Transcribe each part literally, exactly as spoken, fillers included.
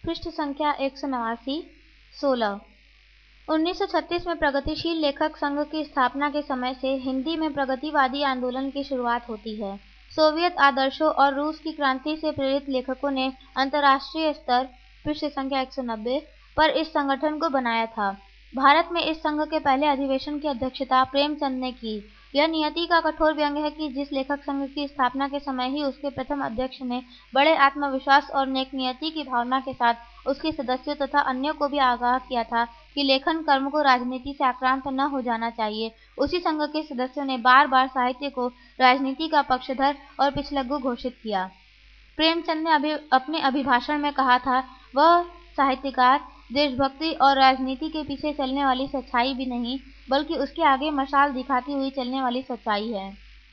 पृष्ठ संख्या एक सौ नवासी सोलह। उन्नीस सौ छत्तीस में प्रगतिशील लेखक संघ की स्थापना के समय से हिंदी में प्रगतिवादी आंदोलन की शुरुआत होती है। सोवियत आदर्शों और रूस की क्रांति से प्रेरित लेखकों ने अंतर्राष्ट्रीय स्तर पृष्ठ संख्या एक सौ नब्बे पर इस संगठन को बनाया था। भारत में इस संघ के पहले अधिवेशन की अध्यक्षता प्रेमचंद ने की। यह नियति का कठोर व्यंग है कि जिस लेखक संघ की स्थापना के समय ही उसके प्रथम अध्यक्ष ने बड़े आत्मविश्वास और नेक नियति की भावना के साथ उसके सदस्यों तथा अन्यों को भी आगाह किया था कि लेखन कर्म को राजनीति से आक्रांत न हो जाना चाहिए, उसी संघ के सदस्यों ने बार बार साहित्य को राजनीति का पक्षधर और पिछलग्गू घोषित किया। प्रेमचंद ने अभी अपने अभिभाषण में कहा था, वह साहित्यकार देशभक्ति और राजनीति के पीछे चलने वाली सच्चाई भी नहीं, बल्कि उसके आगे मशाल दिखाती हुई चलने वाली सच्चाई है।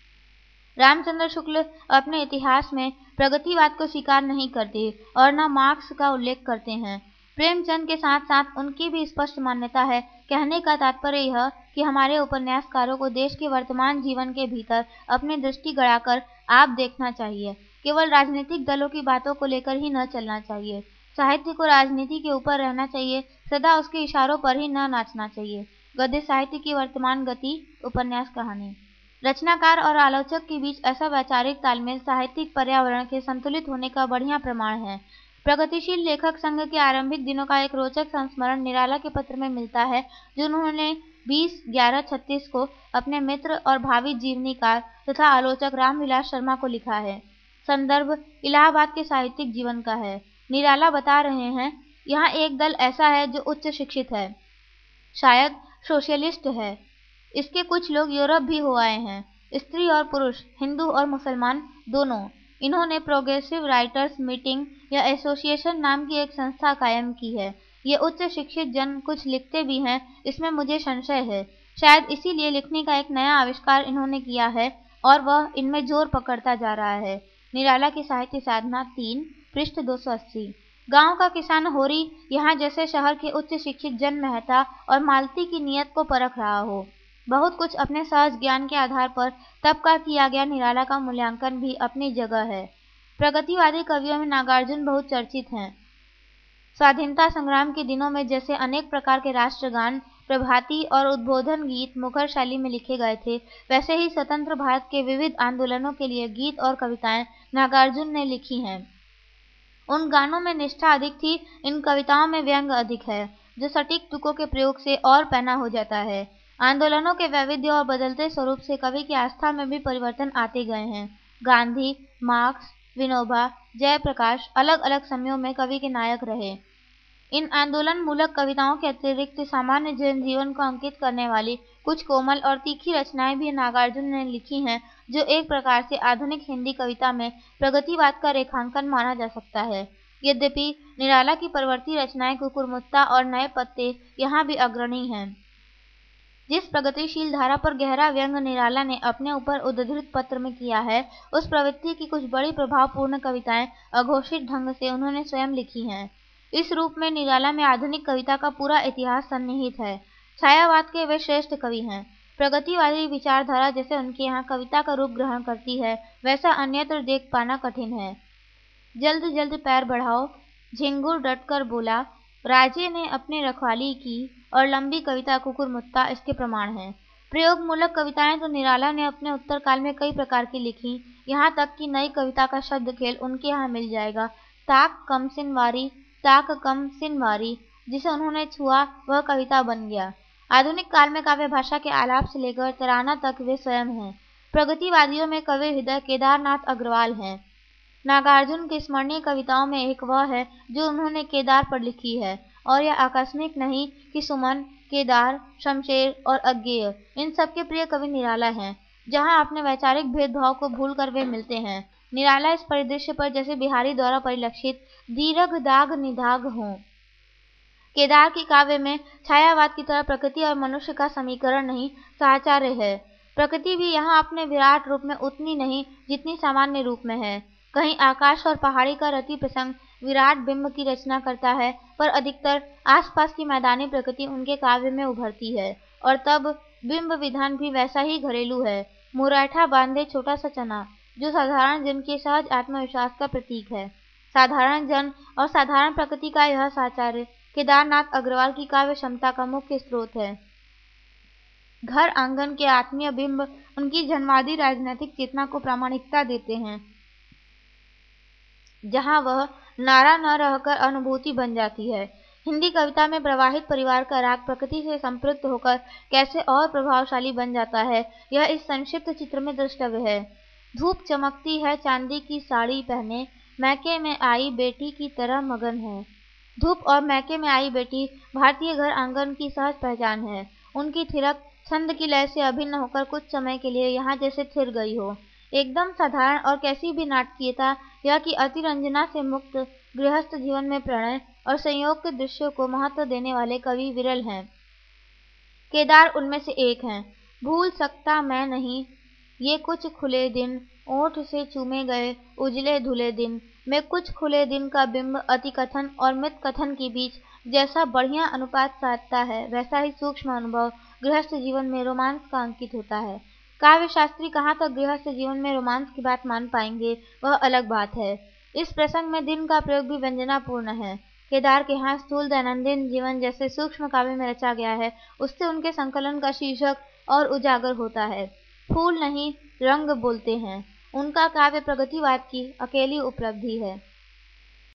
रामचंद्र शुक्ल अपने इतिहास में प्रगतिवाद को स्वीकार नहीं करते और न मार्क्स का उल्लेख करते हैं। प्रेमचंद के साथ साथ उनकी भी स्पष्ट मान्यता है। कहने का तात्पर्य यह कि हमारे उपन्यासकारों को देश के वर्तमान जीवन के भीतर अपनी दृष्टि गड़ाकर आप देखना चाहिए। केवल राजनीतिक दलों की बातों को लेकर ही न चलना चाहिए। साहित्य को राजनीति के ऊपर रहना चाहिए, सदा उसके इशारों पर ही न नाचना चाहिए। गद्य साहित्य की वर्तमान गति, उपन्यास कहानी। रचनाकार और आलोचक के बीच ऐसा वैचारिक तालमेल साहित्यिक पर्यावरण के संतुलित होने का बढ़िया प्रमाण है। प्रगतिशील लेखक संघ के आरंभिक दिनों का एक रोचक संस्मरण निराला के पत्र में मिलता है, जो उन्होंने बीस ग्यारह छत्तीस को अपने मित्र और भावी जीवनीकार तथा आलोचक रामविलास शर्मा को लिखा है। संदर्भ इलाहाबाद के साहित्यिक जीवन का है। निराला बता रहे हैं, यहाँ एक दल ऐसा है जो उच्च शिक्षित है, शायद सोशलिस्ट है। इसके कुछ लोग यूरोप भी हो आए हैं, स्त्री और पुरुष, हिंदू और मुसलमान दोनों। इन्होंने प्रोग्रेसिव राइटर्स मीटिंग या एसोसिएशन नाम की एक संस्था कायम की है। ये उच्च शिक्षित जन कुछ लिखते भी हैं, इसमें मुझे संशय है। शायद इसीलिए लिखने का एक नया आविष्कार इन्होंने किया है और वह इनमें जोर पकड़ता जा रहा है। निराला की साहित्य साधना तीन पृष्ठ दो सौ अस्सी। गांव का किसान होरी यहाँ जैसे शहर के उच्च शिक्षित जन मेहता और मालती की नीयत को परख रहा हो। बहुत कुछ अपने सहज ज्ञान के आधार पर तब का किया गया निराला का मूल्यांकन भी अपनी जगह है। प्रगतिवादी कवियों में नागार्जुन बहुत चर्चित हैं। स्वाधीनता संग्राम के दिनों में जैसे अनेक प्रकार के राष्ट्रगान, प्रभाती और उद्बोधन गीत मुखर शैली में लिखे गए थे, वैसे ही स्वतंत्र भारत के विविध आंदोलनों के लिए गीत और कविताएं नागार्जुन ने लिखी हैं। उन गानों में निष्ठा अधिक थी, इन कविताओं में व्यंग अधिक है, जो सटीक तुकों के प्रयोग से और पैना हो जाता है। आंदोलनों के वैविध्य और बदलते स्वरूप से कवि की आस्था में भी परिवर्तन आते गए हैं। गांधी, मार्क्स, विनोबा, जयप्रकाश अलग अलग समयों में कवि के नायक रहे। इन आंदोलन मूलक कविताओं के अतिरिक्त सामान्य जनजीवन को अंकित करने वाली कुछ कोमल और तीखी रचनाएं भी नागार्जुन ने लिखी हैं, जो एक प्रकार से आधुनिक हिंदी कविता में प्रगतिवाद का रेखांकन माना जा सकता है। यद्यपि निराला की परवर्ती रचनाएं कुकुरमुत्ता और नए पत्ते यहाँ भी अग्रणी हैं। जिस प्रगतिशील धारा पर गहरा व्यंग निराला ने अपने ऊपर उद्धृत पत्र में किया है, उस प्रवृत्ति की कुछ बड़ी प्रभावपूर्ण कविताएं अघोषित ढंग से उन्होंने स्वयं लिखी हैं। इस रूप में निराला में आधुनिक कविता का पूरा इतिहास सन्निहित है। छायावाद के वे श्रेष्ठ कवि हैं। प्रगतिवादी विचारधारा जैसे उनके यहाँ कविता का रूप ग्रहण करती है, वैसा अन्यत्र देख पाना कठिन है। जल्द जल्द पैर बढ़ाओ, झिंगुर डटकर बोला, राजे ने अपने रखवाली की और लंबी कविता कुकुरमुत्ता इसके प्रमाण हैं। प्रयोग मूलक कविताएं तो निराला ने अपने उत्तर काल में कई प्रकार की लिखी। यहाँ तक कि नई कविता का शब्द खेल उनके यहाँ मिल जाएगा। ताक कम सिनवारी, ताक कम सिनवारी, जिसे उन्होंने छुआ वह कविता बन गया। आधुनिक काल में काव्य भाषा के आलाप से लेकर तराना तक वे स्वयं हैं। प्रगतिवादियों में कवि हृदय केदारनाथ अग्रवाल हैं। नागार्जुन की स्मरणीय कविताओं में एक वह है जो उन्होंने केदार पर लिखी है, और यह आकस्मिक नहीं कि सुमन, केदार, शमशेर और अज्ञेय इन सबके प्रिय कवि निराला हैं। जहां अपने वैचारिक भेदभाव को भूलकर वे मिलते हैं। निराला इस परिदृश्य पर जैसे बिहारी द्वारा परिलक्षित दीर्घ दाग निदाग हों। केदार की काव्य में छायावाद की तरह प्रकृति और मनुष्य का समीकरण नहीं, साहचर्य है। प्रकृति भी यहाँ अपने विराट रूप में उतनी नहीं जितनी सामान्य रूप में है। कहीं आकाश और पहाड़ी का रति प्रसंग विराट बिंब की रचना करता है, पर अधिकतर आसपास की मैदानी प्रकृति उनके काव्य में उभरती है, और तब बिंब विधान भी वैसा ही घरेलू है। मुरैठा बांधे छोटा सा चना, जो साधारण जन के सहज आत्मविश्वास का प्रतीक है। साधारण जन और साधारण प्रकृति का यह साचार्य केदारनाथ अग्रवाल की काव्य क्षमता का मुख्य स्रोत है। घर आंगन के आत्मीय बिंब उनकी जन्मवादी राजनीतिक चेतना को प्रामाणिकता देते हैं, जहां वह नारा न रहकर अनुभूति बन जाती है। हिंदी कविता में प्रवाहित परिवार का राग प्रकृति से संपृक्त होकर कैसे और प्रभावशाली बन जाता है, यह इस संक्षिप्त चित्र में द्रष्टव्य है। धूप चमकती है चांदी की साड़ी पहने, मैके में आई बेटी की तरह मगन है। धूप और मैके में आई बेटी भारतीय घर आंगन की सहज पहचान है। उनकी थिरक छंद की लय से अभिन्न होकर कुछ समय के लिए यहाँ जैसे थिर गई हो। एकदम साधारण और कैसी भी नाटकीयता यह कि अतिरंजना से मुक्त गृहस्थ जीवन में प्रणय और संयोग के दृश्यों को महत्व देने वाले कवि विरल हैं। केदार उनमें से एक हैं। भूल सकता मैं नहीं ये कुछ खुले दिन, ओठ से चूमे गए उजले धुले दिन में कुछ खुले दिन का बिंब अति कथन और मित कथन के बीच जैसा बढ़िया अनुपात साधता है, वैसा ही सूक्ष्म अनुभव गृहस्थ जीवन में रोमांस का अंकित होता है। काव्य शास्त्री कहाँ तक गृहस्थ जीवन में रोमांस की बात मान पाएंगे, वह अलग बात है। इस प्रसंग में दिन का प्रयोग भी व्यंजनापूर्ण है। केदार के यहाँ स्थूल दैनंदिन जीवन जैसे सूक्ष्म काव्य में रचा गया है, उससे उनके संकलन का शीर्षक और उजागर होता है। फूल नहीं रंग बोलते हैं, उनका काव्य प्रगतिवाद की अकेली उपलब्धि है।